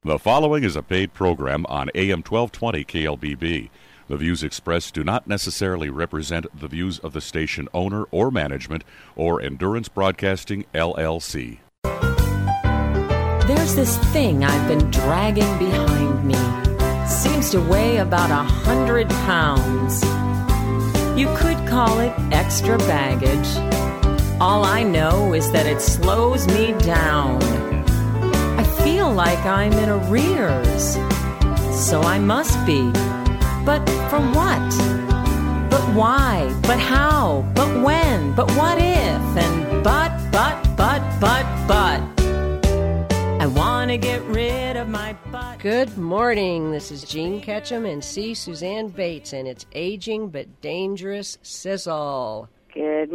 The following is a paid program on AM 1220 KLBB. The views expressed do not necessarily represent the views of the station owner or management or Endurance Broadcasting, LLC. There's this thing I've been dragging behind me. Seems to weigh about 100 pounds. You could call it extra baggage. All I know is that it slows me down. I feel like I'm in arrears. So I must be. But for what? But why? But how? But when? But what if? And but. I want to get rid of my butt. Good morning. This is Jean Ketchum and C. Suzanne Bates, and it's Aging But Dangerous Sizzle. Good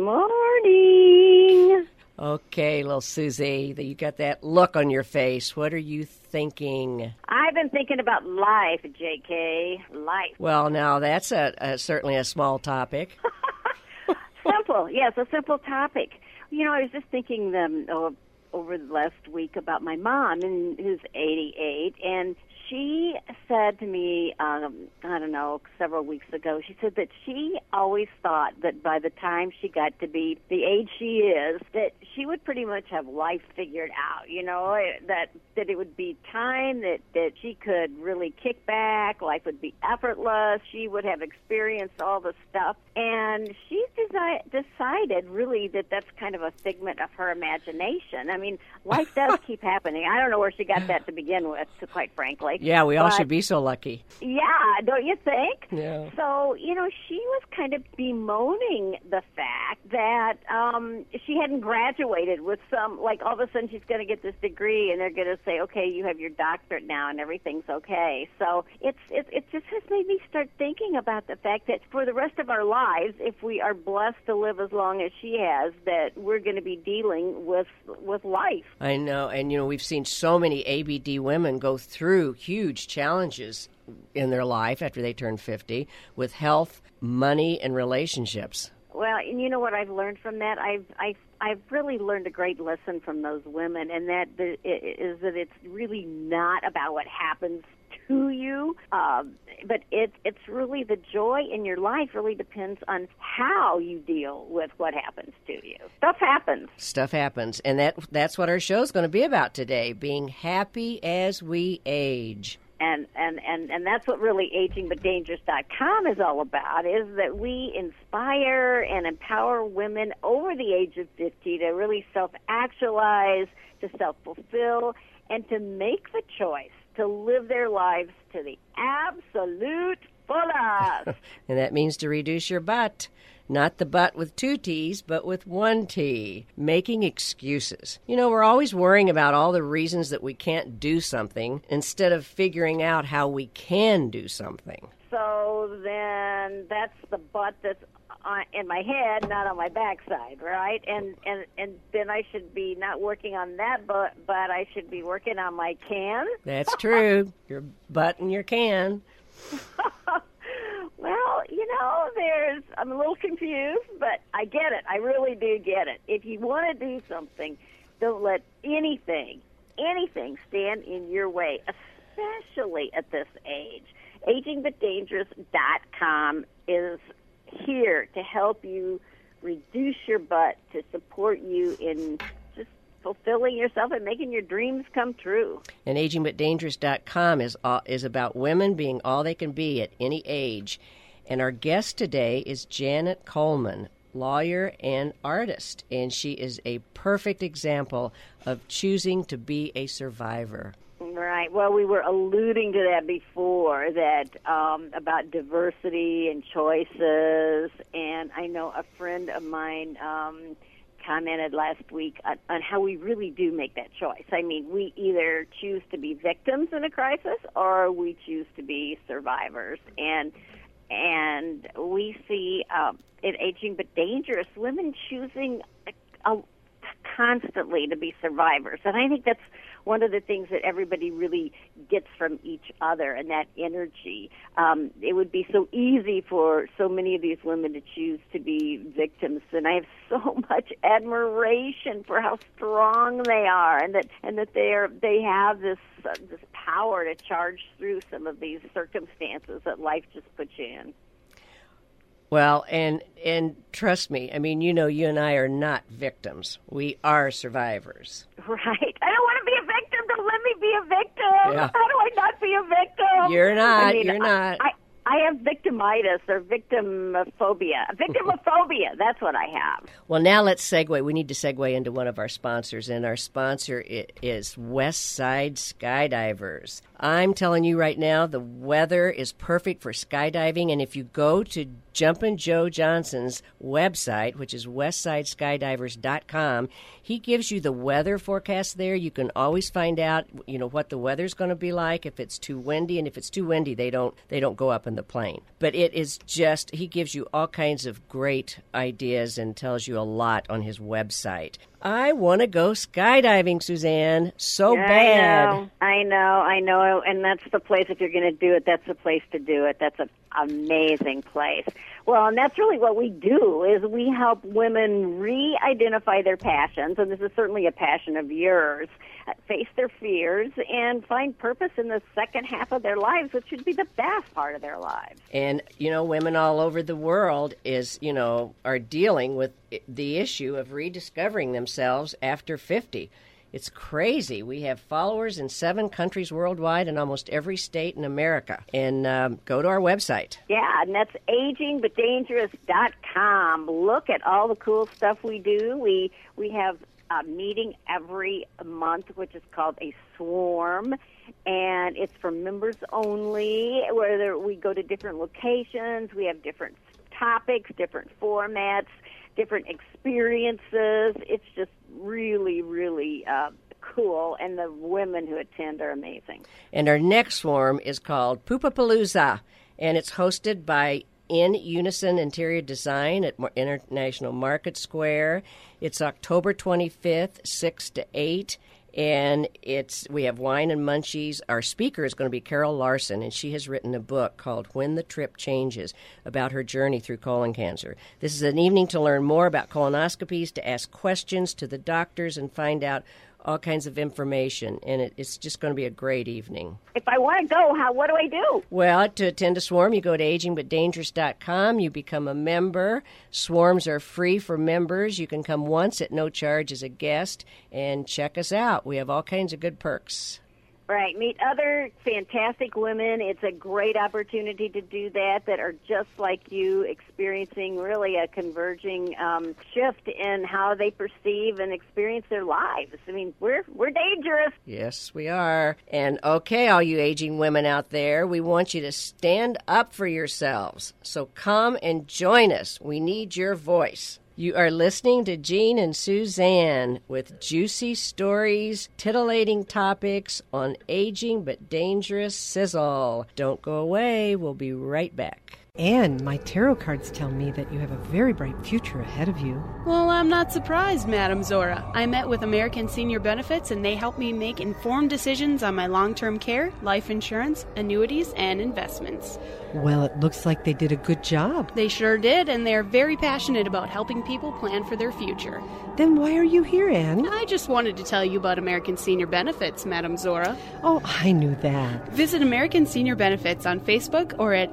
morning. Okay, little Susie, you got that look on your face. What are you thinking? I've been thinking about life, J.K. Life. Well, now that's certainly a small topic. Simple, yes, a simple topic. You know, I was just thinking over the last week about my mom, who's 88, and she said to me, I don't know, several weeks ago, she said that she always thought that by the time she got to be the age she is, that she would pretty much have life figured out, you know, that it would be time that she could really kick back, life would be effortless, she would have experienced all the stuff, and she decided really that that's kind of a figment of her imagination. I mean, life does keep happening. I don't know where she got that to begin with, quite frankly. Yeah, we all should be so lucky. Yeah, don't you think? Yeah. So, you know, she was kind of bemoaning the fact that she hadn't graduated with like all of a sudden she's going to get this degree and they're going to say, okay, you have your doctorate now and everything's okay. So it just has made me start thinking about the fact that for the rest of our lives, if we are blessed to live as long as she has, that we're going to be dealing with life. I know, and, you know, we've seen so many ABD women go through huge challenges in their life after they turn 50 with health, money, and relationships. Well, and you know what I've learned from that? I've really learned a great lesson from those women, and that is that it's really not about what happens to you, but it's really the joy in your life really depends on how you deal with what happens to you. Stuff happens, and that's what our show's going to be about today, being happy as we age. And that's what really AgingButDangerous.com is all about, is that we inspire and empower women over the age of 50 to really self-actualize, to self-fulfill, and to make the choice to live their lives to the absolute fullest. And that means to reduce your butt. Not the butt with two T's, but with one T. Making excuses. You know, we're always worrying about all the reasons that we can't do something instead of figuring out how we can do something. So then that's the butt that's in my head, not on my backside, right? And then I should be not working on that butt, but I should be working on my can. That's true. Your butt and your can. Well, you know, I'm a little confused, but I get it. I really do get it. If you want to do something, don't let anything stand in your way, especially at this age. AgingButDangerous.com is here to help you reduce your butt, to support you in just fulfilling yourself and making your dreams come true. And AgingButDangerous.com is about women being all they can be at any age. And our guest today is Janet Coleman, lawyer and artist, and she is a perfect example of choosing to be a survivor. Right. Well, we were alluding to that before, that about diversity and choices, and I know a friend of mine commented last week on how we really do make that choice. I mean, we either choose to be victims in a crisis or we choose to be survivors, and we see in Aging But Dangerous women choosing constantly to be survivors, and I think that's one of the things that everybody really gets from each other, and that energy. It would be so easy for so many of these women to choose to be victims, and I have so much admiration for how strong they are, and that they have this power to charge through some of these circumstances that life just puts you in. Well, and trust me, I mean, you and I are not victims. We are survivors. Right. I don't want to be a victim. Don't let me be a victim. Yeah. How do I not be a victim? You're not. I mean, you're not. I have victimitis or victimophobia. Victimophobia, that's what I have. Well, now let's segue. We need to segue into one of our sponsors, and our sponsor is Westside Skydivers. I'm telling you right now, the weather is perfect for skydiving, and if you go to Jumpin' Joe Johnson's website, which is westsideskydivers.com, he gives you the weather forecast there. You can always find out, what the weather's going to be like, if it's too windy, and if it's too windy, they don't go up in the plane. But it is just, he gives you all kinds of great ideas and tells you a lot on his website. I want to go skydiving, Suzanne, so bad. I know, and that's the place, if you're going to do it, that's the place to do it. That's an amazing place. Well, and that's really what we do, is we help women re-identify their passions, and this is certainly a passion of yours, face their fears, and find purpose in the second half of their lives, which should be the best part of their lives. And, women all over the world are dealing with the issue of rediscovering themselves after 50. It's crazy. We have followers in 7 countries worldwide and almost every state in America. And go to our website. Yeah, and that's agingbutdangerous.com. Look at all the cool stuff we do. We have a meeting every month, which is called a swarm, and it's for members only, where we go to different locations. We have different topics, different formats, different experiences. It's just really, really cool, and the women who attend are amazing. And our next swarm is called Poopapalooza, and it's hosted by In Unison Interior Design at International Market Square. It's October 25th, 6 to 8, and we have wine and munchies. Our speaker is going to be Carol Larson, and she has written a book called When the Trip Changes, about her journey through colon cancer. This is an evening to learn more about colonoscopies, to ask questions to the doctors, and find out all kinds of information, and it's just going to be a great evening. If I want to go, what do I do? Well, to attend a swarm, you go to agingbutdangerous.com. You become a member. Swarms are free for members. You can come once at no charge as a guest, and check us out. We have all kinds of good perks. Right. Meet other fantastic women. It's a great opportunity to do that are just like you, experiencing really a converging shift in how they perceive and experience their lives. I mean, we're dangerous. Yes, we are. And okay, all you aging women out there, we want you to stand up for yourselves. So come and join us. We need your voice. You are listening to Jean and Suzanne with juicy stories, titillating topics on aging but dangerous sizzle. Don't go away. We'll be right back. And my tarot cards tell me that you have a very bright future ahead of you. Well, I'm not surprised, Madam Zora. I met with American Senior Benefits, and they helped me make informed decisions on my long-term care, life insurance, annuities, and investments. Well, it looks like they did a good job. They sure did, and they're very passionate about helping people plan for their future. Then why are you here, Anne? I just wanted to tell you about American Senior Benefits, Madam Zora. Oh, I knew that. Visit American Senior Benefits on Facebook or at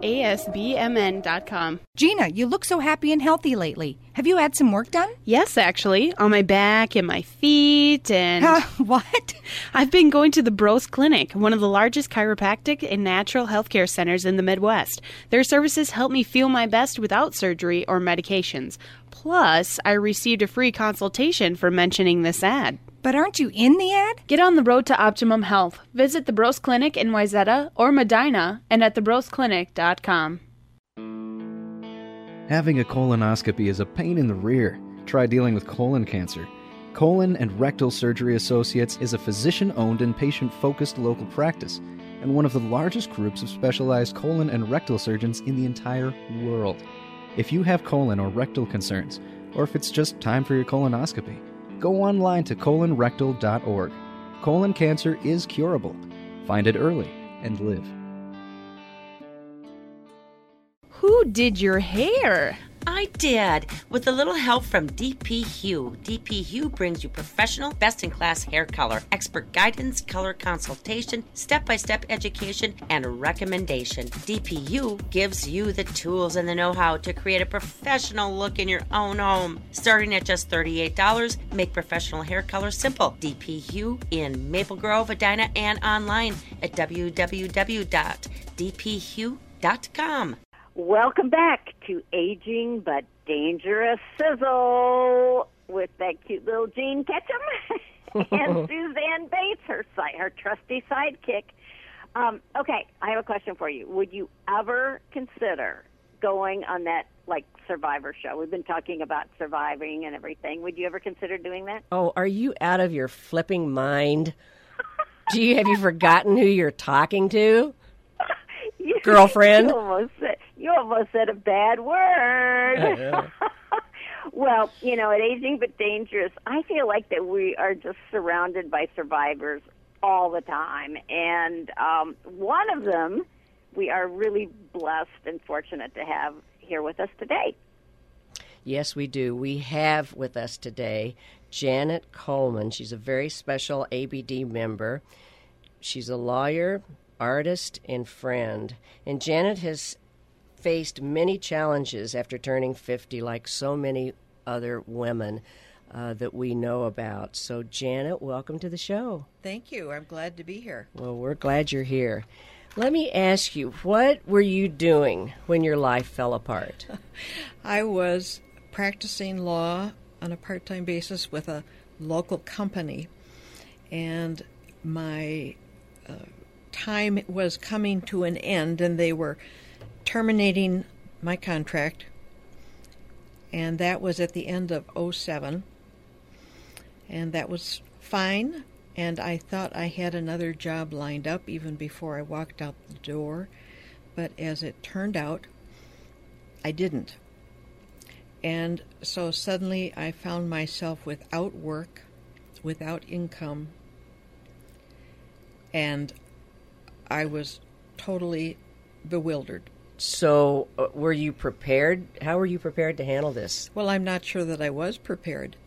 asbmn.com. Gina, you look so happy and healthy lately. Have you had some work done? Yes, actually. On my back and my feet and... What? I've been going to the Bros Clinic, one of the largest chiropractic and natural health care centers in the Midwest. Their services help me feel my best without surgery or medications. Plus, I received a free consultation for mentioning this ad. But aren't you in the ad? Get on the road to optimum health. Visit the Bros Clinic in Wayzata or Medina and at thebrosclinic.com. Having a colonoscopy is a pain in the rear. Try dealing with colon cancer. Colon and Rectal Surgery Associates is a physician-owned and patient-focused local practice and one of the largest groups of specialized colon and rectal surgeons in the entire world. If you have colon or rectal concerns, or if it's just time for your colonoscopy, go online to colonrectal.org. Colon cancer is curable. Find it early and live. Who did your hair? I did, with a little help from DP Hue. DP Hue brings you professional, best-in-class hair color, expert guidance, color consultation, step-by-step education, and recommendation. DP Hue gives you the tools and the know-how to create a professional look in your own home. Starting at just $38, make professional hair color simple. DP Hue in Maple Grove, Edina, and online at www.dphue.com. Welcome back to Aging But Dangerous Sizzle with that cute little Jean Ketchum and Suzanne Bates, her trusty sidekick. Okay, I have a question for you. Would you ever consider going on that, Survivor show? We've been talking about surviving and everything. Would you ever consider doing that? Oh, are you out of your flipping mind? Have you forgotten who you're talking to? Girlfriend? You almost said a bad word. Well, at Aging But Dangerous, I feel like that we are just surrounded by survivors all the time. And one of them we are really blessed and fortunate to have here with us today. Yes, we do. We have with us today Janet Coleman. She's a very special ABD member. She's a lawyer, artist, and friend. And Janet has faced many challenges after turning 50, like so many other women that we know about. So, Janet, welcome to the show. Thank you. I'm glad to be here. Well, we're glad you're here. Let me ask you, what were you doing when your life fell apart? I was practicing law on a part-time basis with a local company, and my time was coming to an end, and they were terminating my contract, and that was at the end of 2007, and that was fine, and I thought I had another job lined up even before I walked out the door, but as it turned out, I didn't. And so suddenly I found myself without work, without income, and I was totally bewildered. So were you prepared? How were you prepared to handle this? Well, I'm not sure that I was prepared.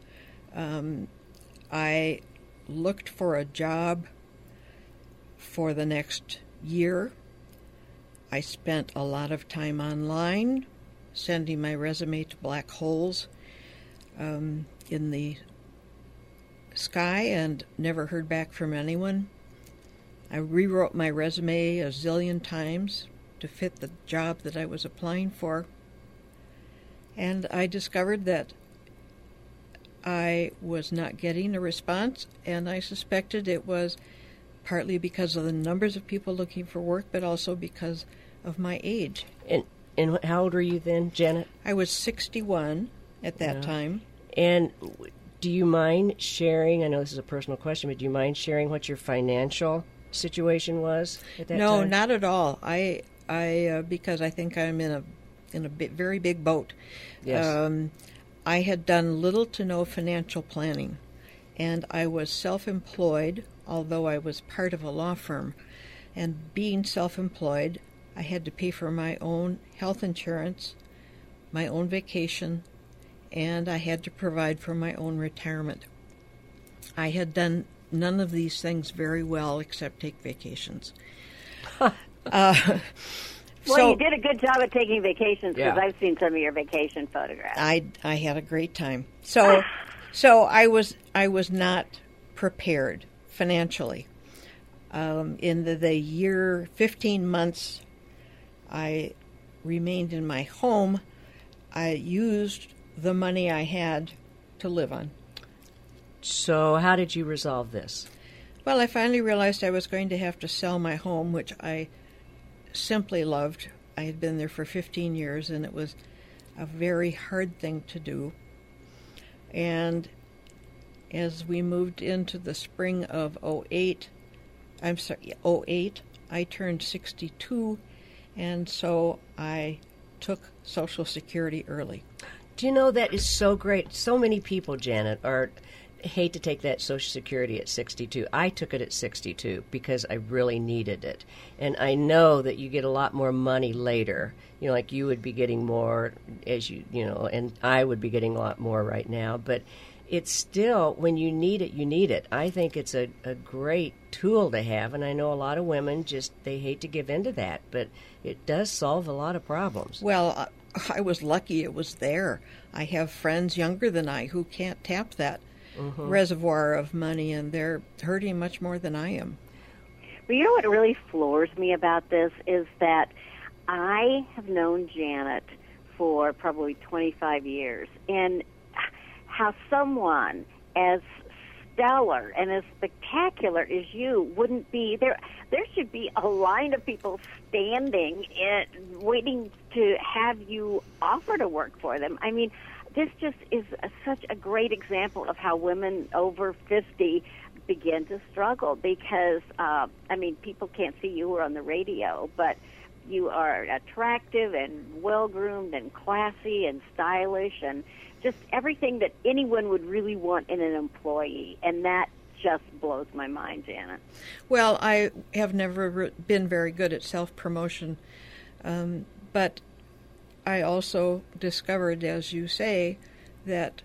I looked for a job for the next year. I spent a lot of time online, sending my resume to black holes in the sky, and never heard back from anyone. I rewrote my resume a zillion times to fit the job that I was applying for. And I discovered that I was not getting a response, and I suspected it was partly because of the numbers of people looking for work, but also because of my age. And how old were you then, Janet? I was 61 at that time. And do you mind sharing, I know this is a personal question, but do you mind sharing what your financial situation was at that time? No, not at all. I because I think I'm in a very big boat. Yes. I had done little to no financial planning, and I was self-employed, although I was part of a law firm. And being self-employed, I had to pay for my own health insurance, my own vacation, and I had to provide for my own retirement. I had done none of these things very well except take vacations. Well, you did a good job at taking vacations, because I've seen some of your vacation photographs. I had a great time. So I was not prepared financially. In the year, 15 months, I remained in my home. I used the money I had to live on. So how did you resolve this? Well, I finally realized I was going to have to sell my home, which I simply loved. I had been there for 15 years, and it was a very hard thing to do. And as we moved into the spring of 08, I turned 62, and so I took Social Security early. Do you know, that is so great? So many people, Janet, are hate to take that Social Security at 62. I took it at 62 because I really needed it. And I know that you get a lot more money later. Like you would be getting more and I would be getting a lot more right now. But it's still, when you need it, you need it. I think it's a great tool to have. And I know a lot of women they hate to give in to that. But it does solve a lot of problems. Well, I was lucky it was there. I have friends younger than I who can't tap that reservoir of money, and they're hurting much more than I am. Well, you know what really floors me about this is that I have known Janet for probably 25 years, and how someone as stellar and as spectacular as you wouldn't be there. There should be a line of people standing waiting to have you offer to work for them. I mean, this just is such a great example of how women over 50 begin to struggle because, people can't see you or on the radio, but you are attractive and well-groomed and classy and stylish and just everything that anyone would really want in an employee, and that just blows my mind, Janet. Well, I have never been very good at self-promotion, but I also discovered, as you say, that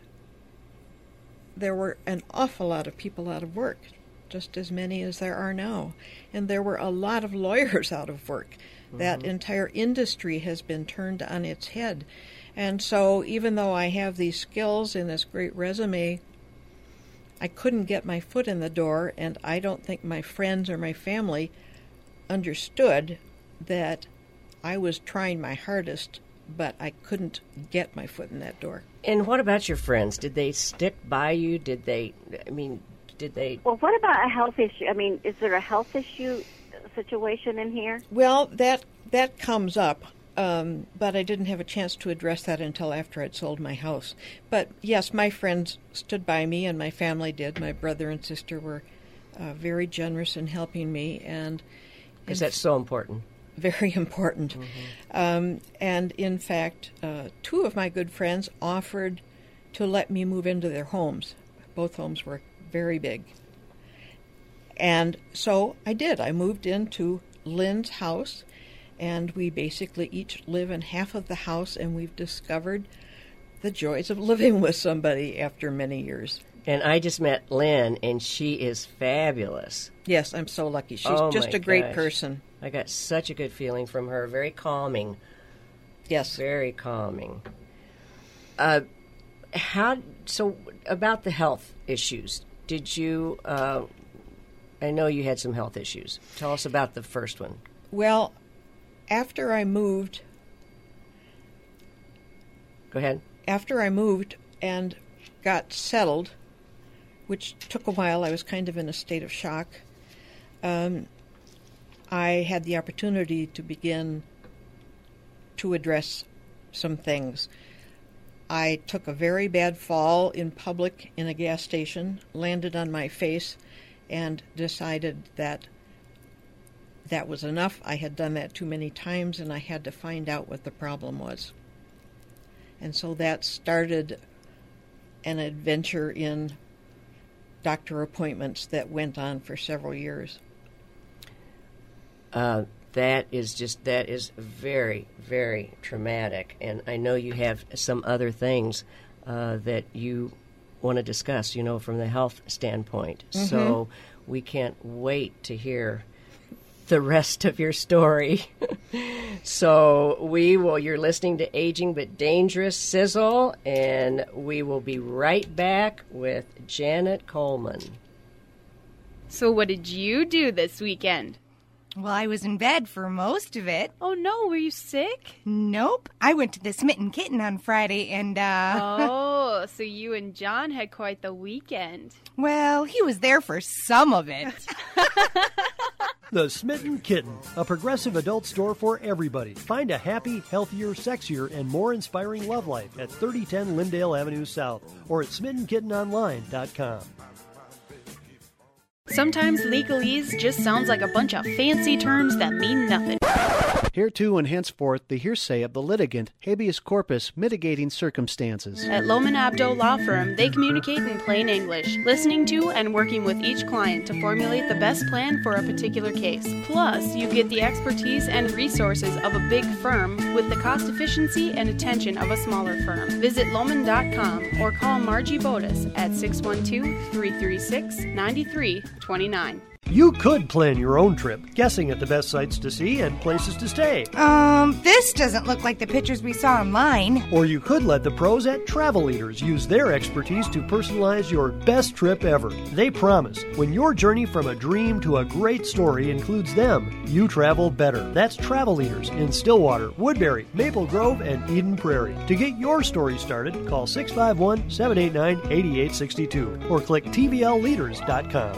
there were an awful lot of people out of work, just as many as there are now. And there were a lot of lawyers out of work. That entire industry has been turned on its head. And so even though I have these skills and this great resume, I couldn't get my foot in the door, and I don't think my friends or my family understood that I was trying my hardest, but I couldn't get my foot in that door. And what about your friends? Did they stick by you? Did they? Well, what about a health issue? I mean, is there a health issue situation in here? Well, that comes up, but I didn't have a chance to address that until after I'd sold my house. But yes, my friends stood by me, and my family did. My brother and sister were very generous in helping me, and because that's so important. Very important. And in fact, two of my good friends offered to let me move into their homes. Both homes were very big. And so I did. I moved into Lynn's house, and we basically each live in half of the house, and we've discovered the joys of living with somebody after many years. And I just met Lynn, and she is fabulous. Yes, I'm so lucky. She's just a great person. I got such a good feeling from her. Very calming. Yes. Very calming. So about the health issues, did you, I know you had some health issues. Tell us about the first one. Well, after I moved... Go ahead. After I moved and got settled, which took a while, I was kind of in a state of shock, I had the opportunity to begin to address some things. I took a very bad fall in public in a gas station, landed on my face, and decided that that was enough. I had done that too many times, and I had to find out what the problem was. And so that started an adventure in doctor appointments that went on for several years. That is very, very traumatic. And I know you have some other things that you want to discuss, from the health standpoint. Mm-hmm. So we can't wait to hear the rest of your story. So you're listening to Aging But Dangerous Sizzle, and we will be right back with Janet Coleman. So what did you do this weekend? Well, I was in bed for most of it. Oh, no. Were you sick? Nope. I went to the Smitten Kitten on Friday, and, Oh, so you and John had quite the weekend. Well, he was there for some of it. The Smitten Kitten, a progressive adult store for everybody. Find a happy, healthier, sexier, and more inspiring love life at 3010 Lyndale Avenue South or at SmittenKittenOnline.com. Sometimes legalese just sounds like a bunch of fancy terms that mean nothing. Hereto and henceforth the hearsay of the litigant, habeas corpus, mitigating circumstances. At Lohman Abdo Law Firm, they communicate in plain English, listening to and working with each client to formulate the best plan for a particular case. Plus, you get the expertise and resources of a big firm with the cost efficiency and attention of a smaller firm. Visit Lohman.com or call Margie Bodas at 612-336-9329. You could plan your own trip, guessing at the best sites to see and places to stay. This doesn't look like the pictures we saw online. Or you could let the pros at Travel Leaders use their expertise to personalize your best trip ever. They promise when your journey from a dream to a great story includes them, you travel better. That's Travel Leaders in Stillwater, Woodbury, Maple Grove, and Eden Prairie. To get your story started, call 651-789-8862 or click tvlleaders.com.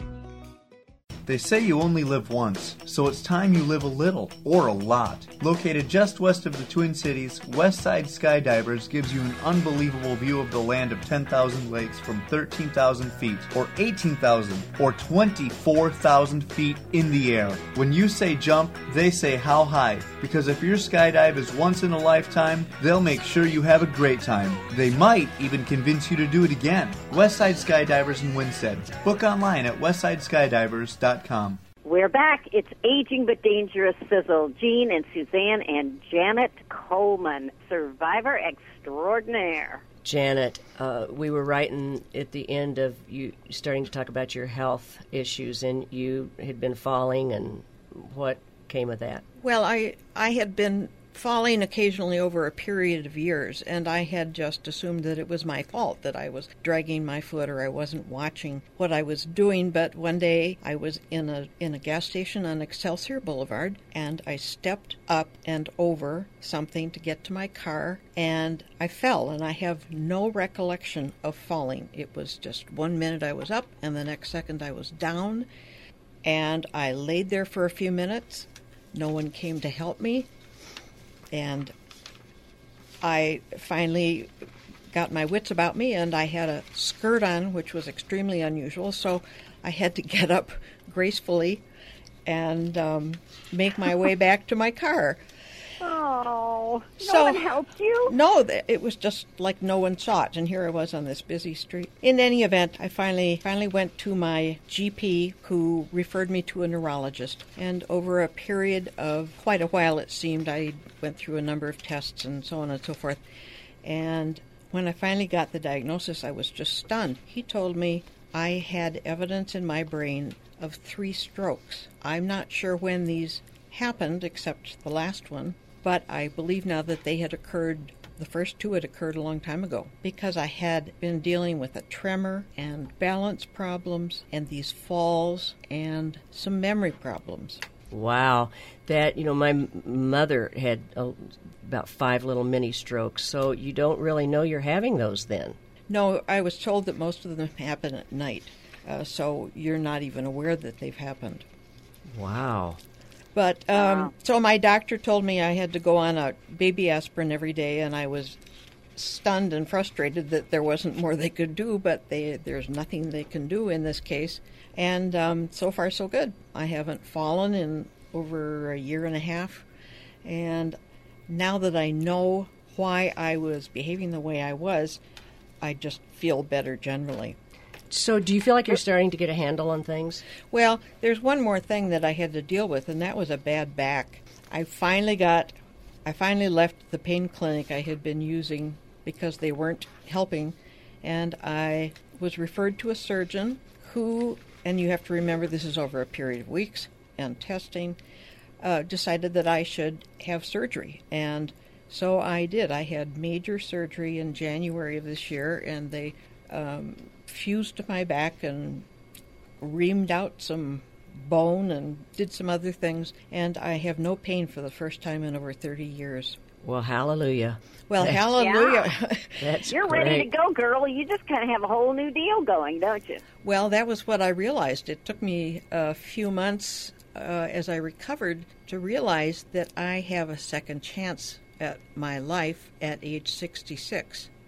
They say you only live once, so it's time you live a little, or a lot. Located just west of the Twin Cities, Westside Skydivers gives you an unbelievable view of the land of 10,000 lakes from 13,000 feet, or 18,000, or 24,000 feet in the air. When you say jump, they say how high, because if your skydive is once in a lifetime, they'll make sure you have a great time. They might even convince you to do it again. Westside Skydivers in Winstead. Book online at westsideskydivers.com. We're back. It's Aging but Dangerous Sizzle. Jean and Suzanne and Janet Coleman, survivor extraordinaire. Janet, we were writing at the end of you starting to talk about your health issues, and you had been falling, and what came of that? Well, I had been falling occasionally over a period of years, and I had just assumed that it was my fault, that I was dragging my foot or I wasn't watching what I was doing. But one day I was in a gas station on Excelsior Boulevard, and I stepped up and over something to get to my car, and I fell, and I have no recollection of falling. It was just 1 minute I was up, and the next second I was down, and I laid there for a few minutes. No one came to help me. And I finally got my wits about me, and I had a skirt on, which was extremely unusual, so I had to get up gracefully and make my way back to my car. Oh, no one helped you? No, it was just like no one saw it, and here I was on this busy street. In any event, I finally went to my GP, who referred me to a neurologist, and over a period of quite a while, it seemed, I went through a number of tests and so on and so forth, and when I finally got the diagnosis, I was just stunned. He told me I had evidence in my brain of 3 strokes. I'm not sure when these happened, except the last one, but I believe now that they had occurred, the first 2 had occurred a long time ago, because I had been dealing with a tremor and balance problems and these falls and some memory problems. Wow. That, my mother had about 5 little mini strokes, so you don't really know you're having those then. No, I was told that most of them happen at night, so you're not even aware that they've happened. Wow. But so my doctor told me I had to go on a baby aspirin every day, and I was stunned and frustrated that there wasn't more they could do, but there's nothing they can do in this case. And so far, so good. I haven't fallen in over a year and a half, and now that I know why I was behaving the way I was, I just feel better generally. So do you feel like you're starting to get a handle on things? Well, there's one more thing that I had to deal with, and that was a bad back. I finally left the pain clinic I had been using because they weren't helping, and I was referred to a surgeon who, and you have to remember this is over a period of weeks and testing, decided that I should have surgery. And so I did. I had major surgery in January of this year, and they fused my back and reamed out some bone and did some other things, and I have no pain for the first time in over 30 years. Well, hallelujah. Well, hallelujah. Yeah. That's You're great. ready to go, girl. You just kind of have a whole new deal going, don't you? Well, that was what I realized. It took me a few months as I recovered to realize that I have a second chance at my life at age 66.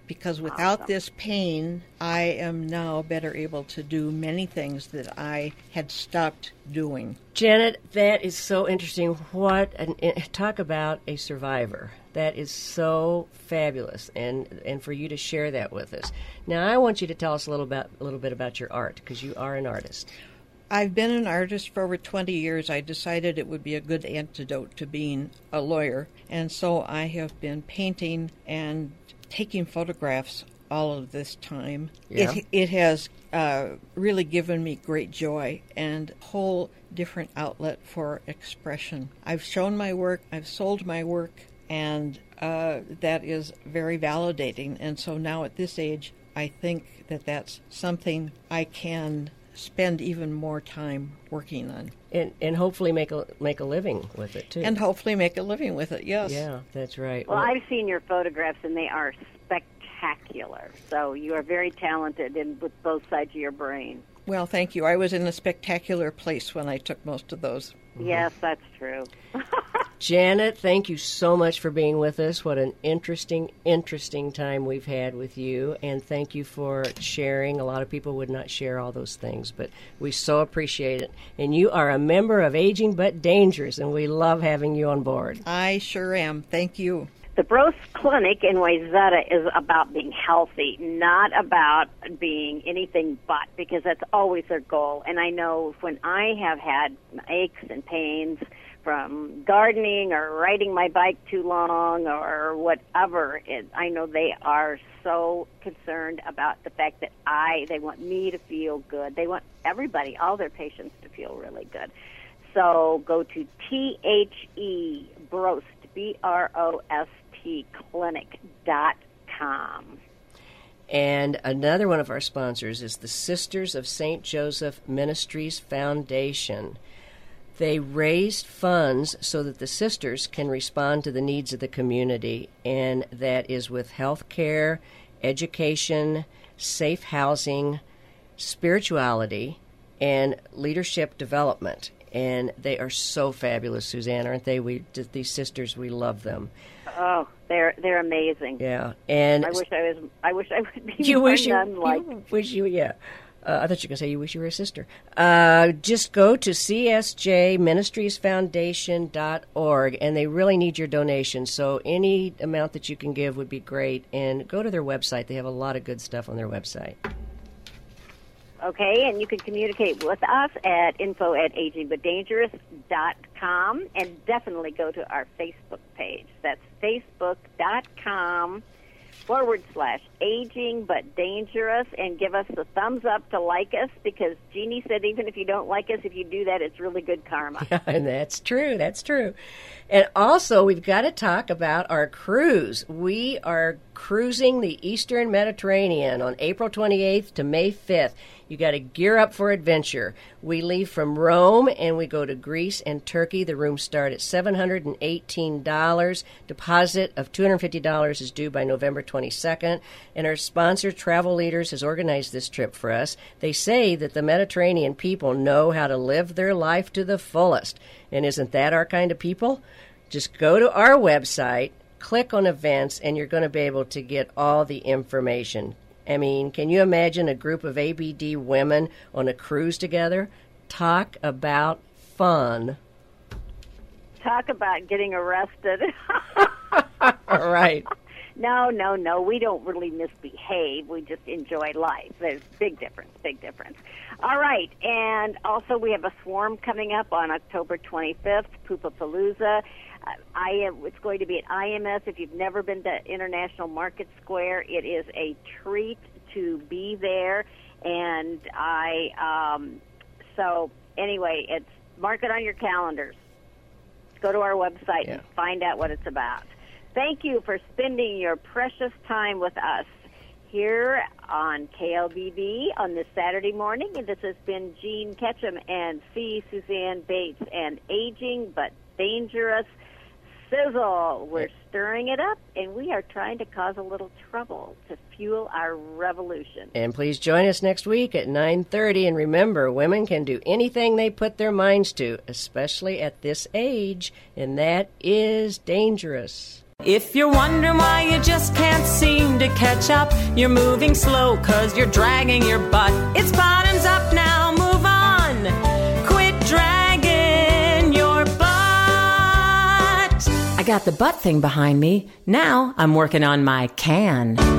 because without this pain, I am now better able to do many things that I had stopped doing. Janet, that is so interesting. Talk about a survivor. That is so fabulous, and for you to share that with us. Now, I want you to tell us a little bit about your art, because you are an artist. I've been an artist for over 20 years. I decided it would be a good antidote to being a lawyer, and so I have been painting and taking photographs all of this time. Yeah. It has really given me great joy and a whole different outlet for expression. I've shown my work, I've sold my work, and that is very validating. And so now at this age, I think that that's something I can spend even more time working on. And hopefully make a living with it, too. And hopefully make a living with it, yes. Yeah, that's right. Well, I've seen your photographs, and they are spectacular. So you are very talented with both sides of your brain. Well, thank you. I was in a spectacular place when I took most of those. Yes, that's true. Janet, thank you so much for being with us. What an interesting time we've had with you, and thank you for sharing. A lot of people would not share all those things, but we so appreciate it. And you are a member of Aging But Dangerous, and we love having you on board. I sure am. Thank you. The Bros Clinic in Wayzata is about being healthy, not about being anything but, because that's always their goal. And I know when I have had aches and pains from gardening or riding my bike too long or whatever, I know they are so concerned about the fact that they want me to feel good. They want everybody, all their patients, to feel really good. So go to THE-BROST, BROST, clinic.com. And another one of our sponsors is the Sisters of St. Joseph Ministries Foundation. They raised funds so that the sisters can respond to the needs of the community, and that is with health care, education, safe housing, spirituality, and leadership development. And they are so fabulous, Suzanne, aren't they? These sisters, we love them. Oh, they're amazing. Yeah, and I wish I would be you more wish you, nun-like. you wish you, yeah. I thought you were going to say you wish you were a sister. Just go to csjministriesfoundation.org, and they really need your donation. So any amount that you can give would be great. And go to their website. They have a lot of good stuff on their website. Okay, and you can communicate with us at info@agingbutdangerous.com, and definitely go to our Facebook page. That's facebook.com/agingbutdangerous, and give us the thumbs up to like us, because Jeannie said even if you don't like us, if you do that, it's really good karma. Yeah, and that's true. That's true. And also, we've got to talk about our cruise. We are cruising the Eastern Mediterranean on April 28th to May 5th. You got to gear up for adventure. We leave from Rome and we go to Greece and Turkey. The rooms start at $718. Deposit of $250 is due by November 22nd. And our sponsor, Travel Leaders, has organized this trip for us. They say that the Mediterranean people know how to live their life to the fullest. And isn't that our kind of people? Just go to our website, click on events, and you're going to be able to get all the information. I mean, can you imagine a group of ABD women on a cruise together? Talk about fun. Talk about getting arrested. All right. No. We don't really misbehave. We just enjoy life. There's big difference. All right. And also we have a swarm coming up on October 25th, Poopapalooza. It's going to be at IMS. If you've never been to International Market Square, it is a treat to be there. And so anyway, mark it on your calendars. Go to our website and find out what it's about. Thank you for spending your precious time with us here on KLBB on this Saturday morning. And this has been Jean Ketchum and C. Suzanne Bates and Aging But Dangerous Sizzle. We're stirring it up, and we are trying to cause a little trouble to fuel our revolution. And please join us next week at 9:30. And remember, women can do anything they put their minds to, especially at this age, and that is dangerous. If you're wondering why you just can't seem to catch up, you're moving slow 'cause you're dragging your butt. It's bottoms up now, move on. Quit dragging your butt. I got the butt thing behind me. Now I'm working on my can.